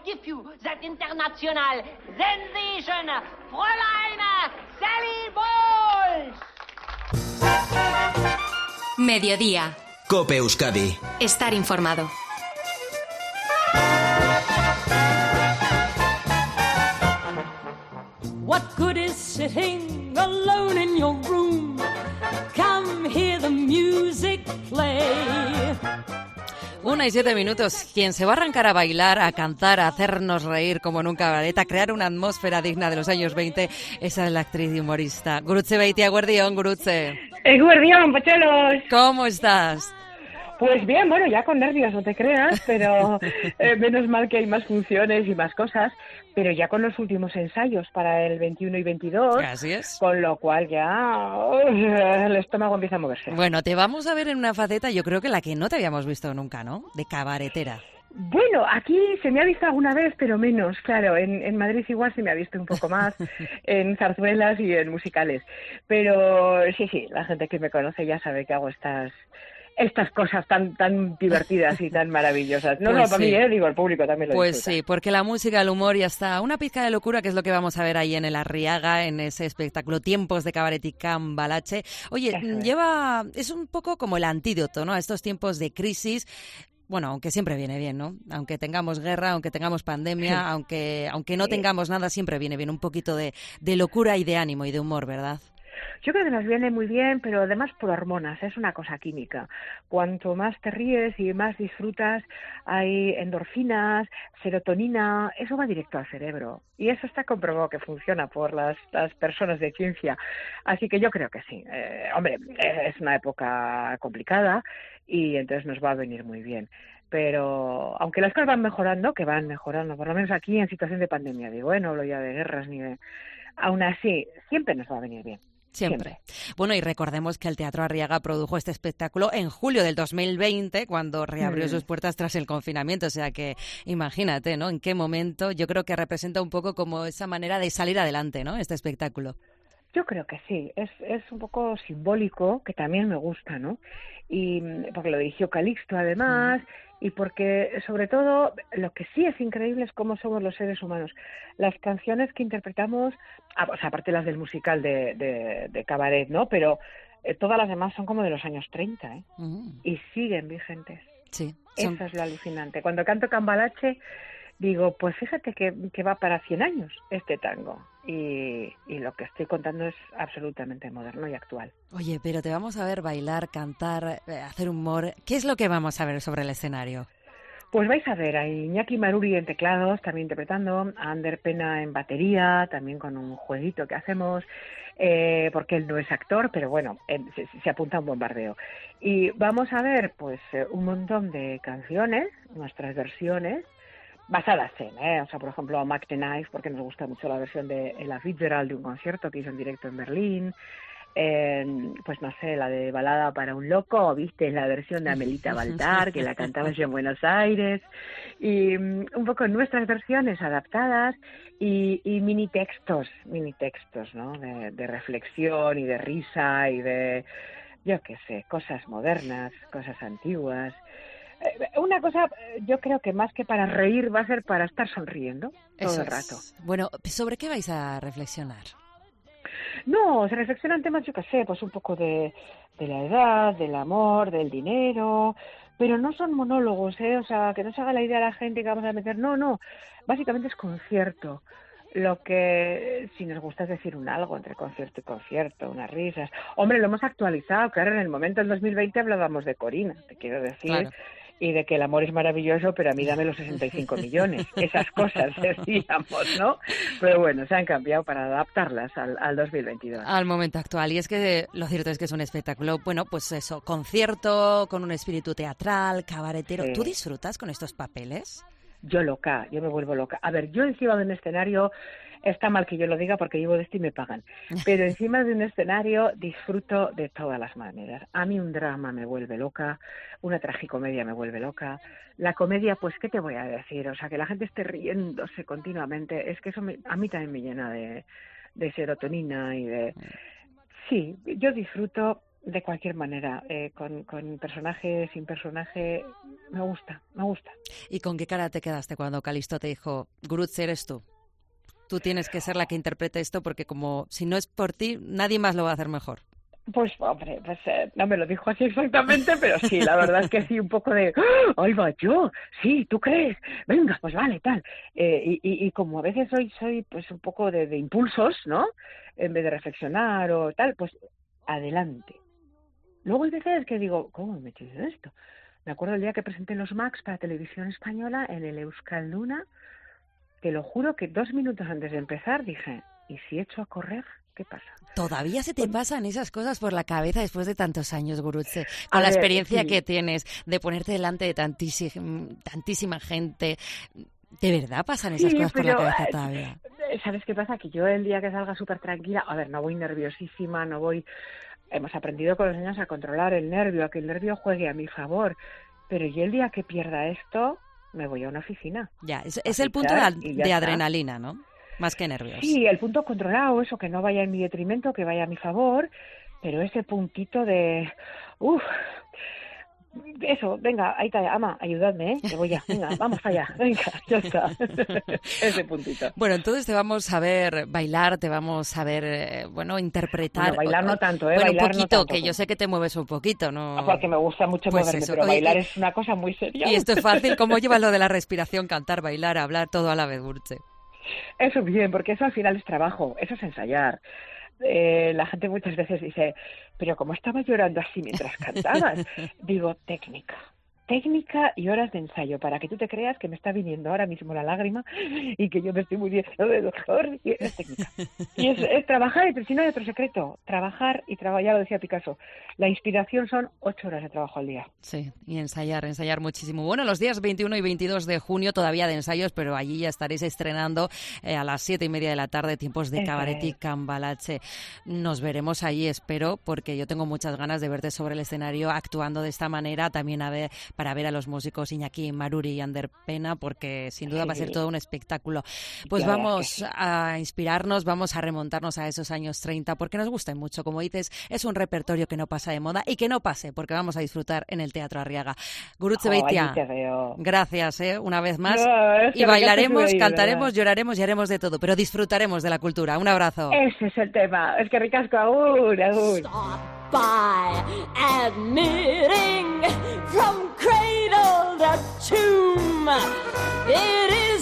give you that international sensation, Fräulein Sally Bowles. Mediodía. COPE Euskadi. Estar informado. What good is sitting alone in your room? Come hear the music play. 1:07. Quien se va a arrancar a bailar, a cantar, a hacernos reír como en un cabaret, a crear una atmósfera digna de los años 20, esa es la actriz y humorista Gurutze Beitia. Guardión, Gurutze. Guardión, pocholos. ¿Cómo estás? Pues bien, bueno, ya con nervios, no te creas, pero menos mal que hay más funciones y más cosas, pero ya con los últimos ensayos para el 21 y 22, Así es. Con lo cual ya el estómago empieza a moverse. Bueno, te vamos a ver en una faceta, yo creo que la que no te habíamos visto nunca, ¿no? De cabaretera. Bueno, aquí se me ha visto alguna vez, pero menos, claro. En Madrid igual se me ha visto un poco más, en zarzuelas y en musicales. Pero sí, la gente que me conoce ya sabe que hago estas cosas tan divertidas y tan maravillosas. No Pues solo para mí, digo, el público también lo Pues disfruta. sí, porque la música, el humor y hasta una pizca de locura, que es lo que vamos a ver ahí en el Arriaga, en ese espectáculo Tiempos de Cabaret y Cambalache. Oye, es un poco como el antídoto, ¿no?, a estos tiempos de crisis. Bueno, aunque siempre viene bien, ¿no? Aunque tengamos guerra, aunque tengamos pandemia, aunque no tengamos nada, siempre viene bien un poquito de locura y de ánimo y de humor, ¿verdad? Yo creo que nos viene muy bien, pero además por hormonas, es una cosa química. Cuanto más te ríes y más disfrutas, hay endorfinas, serotonina, eso va directo al cerebro. Y eso está comprobado que funciona por las personas de ciencia. Así que yo creo que sí. Hombre, es una época complicada y entonces nos va a venir muy bien. Pero aunque las cosas van mejorando, que van mejorando, por lo menos aquí en situación de pandemia, digo, no hablo ya de guerras ni de... Aún así, siempre nos va a venir bien. Siempre. Bueno, y recordemos que el Teatro Arriaga produjo este espectáculo en julio del 2020, cuando reabrió sus puertas tras el confinamiento. O sea que imagínate, ¿no?, en qué momento. Yo creo que representa un poco como esa manera de salir adelante, ¿no?, este espectáculo. Yo creo que sí, es un poco simbólico, que también me gusta, ¿no? Y porque lo dirigió Calixto además, y porque sobre todo lo que sí es increíble es cómo somos los seres humanos. Las canciones que interpretamos, o sea, aparte las del musical de Cabaret, ¿no? Pero todas las demás son como de los años 30, ¿eh? Y siguen vigentes. Sí. Eso es lo alucinante. Cuando canto Cambalache, digo, pues fíjate que va para 100 años este tango. Y lo que estoy contando es absolutamente moderno y actual. Oye, pero te vamos a ver bailar, cantar, hacer humor. ¿Qué es lo que vamos a ver sobre el escenario? Pues vais a ver a Iñaki Maruri en teclados, también interpretando, a Ander Pena en batería, también con un jueguito que hacemos, porque él no es actor, pero bueno, se apunta a un bombardeo. Y vamos a ver pues un montón de canciones, nuestras versiones, basadas en, o sea, por ejemplo, Mac the Knife, porque nos gusta mucho la versión de Ella Fitzgerald de un concierto que hizo en directo en Berlín, pues no sé, la de Balada para un loco, viste, la versión de Amelita Baltar, que la cantaba yo en Buenos Aires, y un poco nuestras versiones adaptadas y mini textos, ¿no?, de reflexión y de risa y de, yo qué sé, cosas modernas, cosas antiguas. Una cosa, yo creo que más que para reír va a ser para estar sonriendo todo el rato. Bueno, ¿sobre qué vais a reflexionar? No, se reflexionan temas, yo qué sé, pues un poco de la edad, del amor, del dinero, pero no son monólogos, o sea, que no se haga la idea a la gente que vamos a meter, no, básicamente es concierto. Lo que, si nos gusta, es decir un algo entre concierto y concierto, unas risas. Hombre, lo hemos actualizado, claro, en el momento del 2020 hablábamos de Corina, te quiero decir, claro. Y de que el amor es maravilloso, pero a mí dame los 65 millones. Esas cosas decíamos, ¿no? Pero bueno, se han cambiado para adaptarlas al 2022. Al momento actual. Y es que lo cierto es que es un espectáculo, bueno, pues eso, concierto, con un espíritu teatral, cabaretero. ¿Tú disfrutas con estos papeles? Yo me vuelvo loca. A ver, yo encima de un escenario, está mal que yo lo diga porque llevo de esto y me pagan, pero encima de un escenario disfruto de todas las maneras. A mí un drama me vuelve loca, una tragicomedia me vuelve loca. La comedia, pues, ¿qué te voy a decir? O sea, que la gente esté riéndose continuamente, es que eso a mí también me llena de serotonina y de... Sí, yo disfruto de cualquier manera, con personaje, sin personaje, me gusta. ¿Y con qué cara te quedaste cuando Calisto te dijo, Gurutze, eres tú? Tú tienes que ser la que interprete esto porque como si no es por ti, nadie más lo va a hacer mejor. Pues, hombre, no me lo dijo así exactamente, pero sí, la verdad es que sí, un poco de, ¡ay, va yo! Sí, ¿tú crees? Venga, pues vale, tal. Y como a veces soy pues un poco de impulsos, ¿no? En vez de reflexionar o tal, pues adelante. Luego hay veces que digo, ¿cómo me he hecho esto? Me acuerdo el día que presenté los Max para Televisión Española en el Euskalduna, te lo juro que 2 minutos antes de empezar dije, ¿y si echo a correr? ¿Qué pasa? ¿Todavía se te pasan esas cosas por la cabeza después de tantos años, Gurutze? Con la experiencia que tienes de ponerte delante de tantísima gente. ¿De verdad pasan esas cosas por la cabeza todavía? ¿Sabes qué pasa? Que yo el día que salga súper tranquila, a ver, no voy nerviosísima, no voy... Hemos aprendido con los años a controlar el nervio, a que el nervio juegue a mi favor. Pero yo el día que pierda esto, me voy a una oficina. Ya, es el punto de adrenalina, ¿no? Más que nervios. Sí, el punto controlado, eso, que no vaya en mi detrimento, que vaya a mi favor, pero ese puntito de... Eso, venga, ahí está, ama, ayudadme, que voy ya, venga, vamos allá, venga, ya está. Ese puntito. Bueno, entonces te vamos a ver bailar, te vamos a ver, interpretar. Bueno, bailar no tanto, Bueno, bailar un poquito, no tanto, que yo sé que te mueves un poquito, ¿no? Porque me gusta mucho pues moverme, eso. pero bailar es una cosa muy seria. Y esto es fácil, ¿cómo llevas lo de la respiración, cantar, bailar, hablar, todo a la vez, Gurutze? Eso bien, porque eso al final es trabajo, eso es ensayar. La gente muchas veces dice, pero ¿cómo estabas llorando así mientras cantabas? Digo, técnica y horas de ensayo, para que tú te creas que me está viniendo ahora mismo la lágrima y que yo me estoy muriendo de dolor, y es técnica. Y es trabajar, y si no hay otro secreto, trabajar y trabajar, ya lo decía Picasso, la inspiración son 8 horas de trabajo al día. Sí, y ensayar muchísimo. Bueno, los días 21 y 22 de junio todavía de ensayos, pero allí ya estaréis estrenando a las 7:30 de la tarde, tiempos de Cabaret Cambalache. Nos veremos allí, espero, porque yo tengo muchas ganas de verte sobre el escenario actuando de esta manera, también para ver a los músicos Iñaki Maruri y Ander Pena, porque sin duda va a ser todo un espectáculo. Pues vamos a inspirarnos, vamos a remontarnos a esos años 30, porque nos gusta mucho, como dices, es un repertorio que no pasa de moda y que no pase, porque vamos a disfrutar en el Teatro Arriaga. Gurutze Beitia, gracias una vez más, y bailaremos, cantaremos, lloraremos y haremos de todo, pero disfrutaremos de la cultura. Un abrazo. Ese es el tema, es que ricasco, agur. Stop by admitting from cradle to tomb, it is